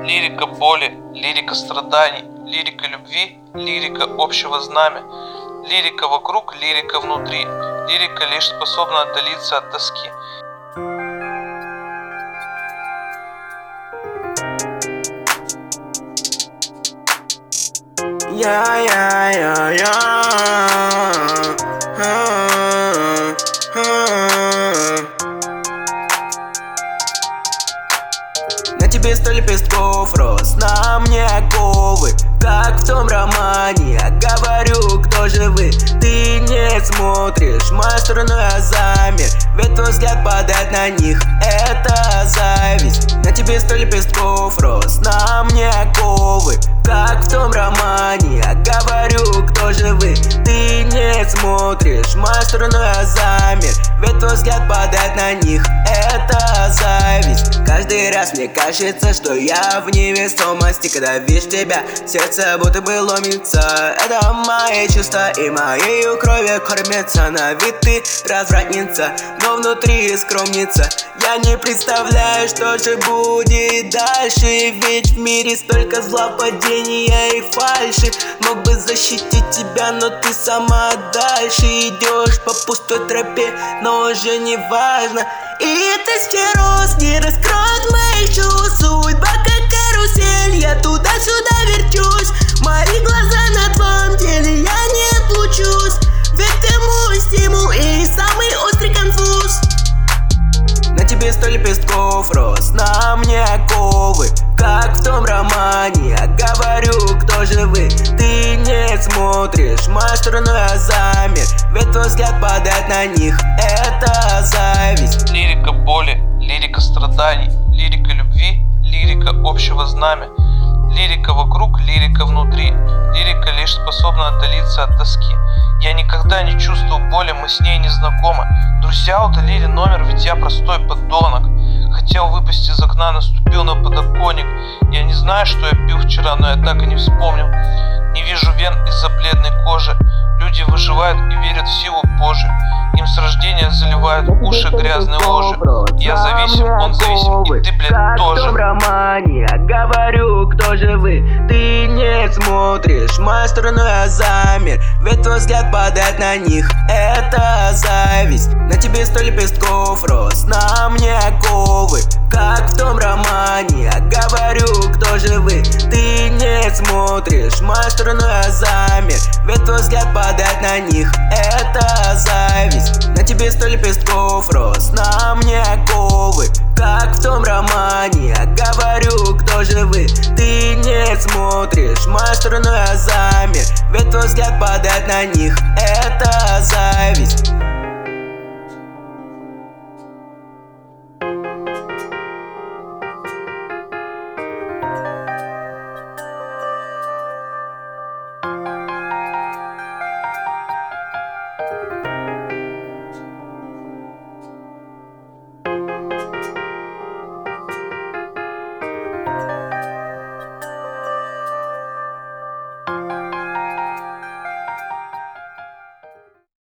Лирика боли, лирика страданий, лирика любви, лирика общего знамя. Лирика вокруг, лирика внутри. Лирика лишь способна отдалиться от тоски. На тебе 100 лепестков роз, на мне оковы, как в том романе. Я говорю, кто же вы? Ты не смотришь в мою сторону, я замер, ведь твой взгляд падает на них, это зависть. На тебе 100 лепестков роз, на мне оковы, как в том романе. Я говорю, кто же вы? Ты не смотришь в мою сторону, я замер, ведь твой взгляд падает на них, это зависть. Каждый раз мне кажется, что я в невесомости, когда вижу тебя, сердце будто бы ломится. Это мои чувства и моей кровью кормятся. На вид ты развратница, но внутри скромница. Я не представляю, что же будет дальше, ведь в мире столько зла, падения и фальши. Мог бы защитить тебя, но ты сама дальше идешь по пустой тропе, но уже не важно. И тысячи роз не раскроют моих чувств. Судьба как карусель, я туда-сюда верчусь. Мои глаза на твоем теле, я не отлучусь, ведь ты мой стимул и самый острый конфуз. На тебе 100 лепестков роз, на мне оковы, как в том романе. Я говорю, кто же вы? Ты не смотришь в мою сторону, я замер, ведь твой взгляд падает на них, это зависть. Лирика боли, лирика страданий, лирика любви, лирика общего знамя. Лирика вокруг, лирика внутри. Лирика лишь способна отдалиться от тоски. Я никогда не чувствовал боли, мы с ней не знакомы. Друзья удалили номер, ведь я простой подонок. Хотел выпасть из окна, наступил на подоконник. Я не знаю, что я пил вчера, но я так и не вспомнил. Не вижу вен из-за бледной кожи. Люди выживают и верят в силу позже. Им с рождения заливают уши грязной лжи. Я зависим, он зависим, и ты, блядь, тоже. В том романе я говорю, кто же вы? Ты не смотришь в мою сторону, я замер, ведь твой взгляд падает на них, это зависть. На тебе 100 лепестков роз, на мне оковы, как в том романе. Я говорю, кто же вы? Ты не смотришь в мою сторону, я замер, ведь твой взгляд падает на них, это зависть. На тебе 100 лепестков роз, на мне оковы, как в том романе. Я говорю, кто же вы? Ты не смотришь в мою сторону, я замер, ведь твой взгляд падает на них, это зависть.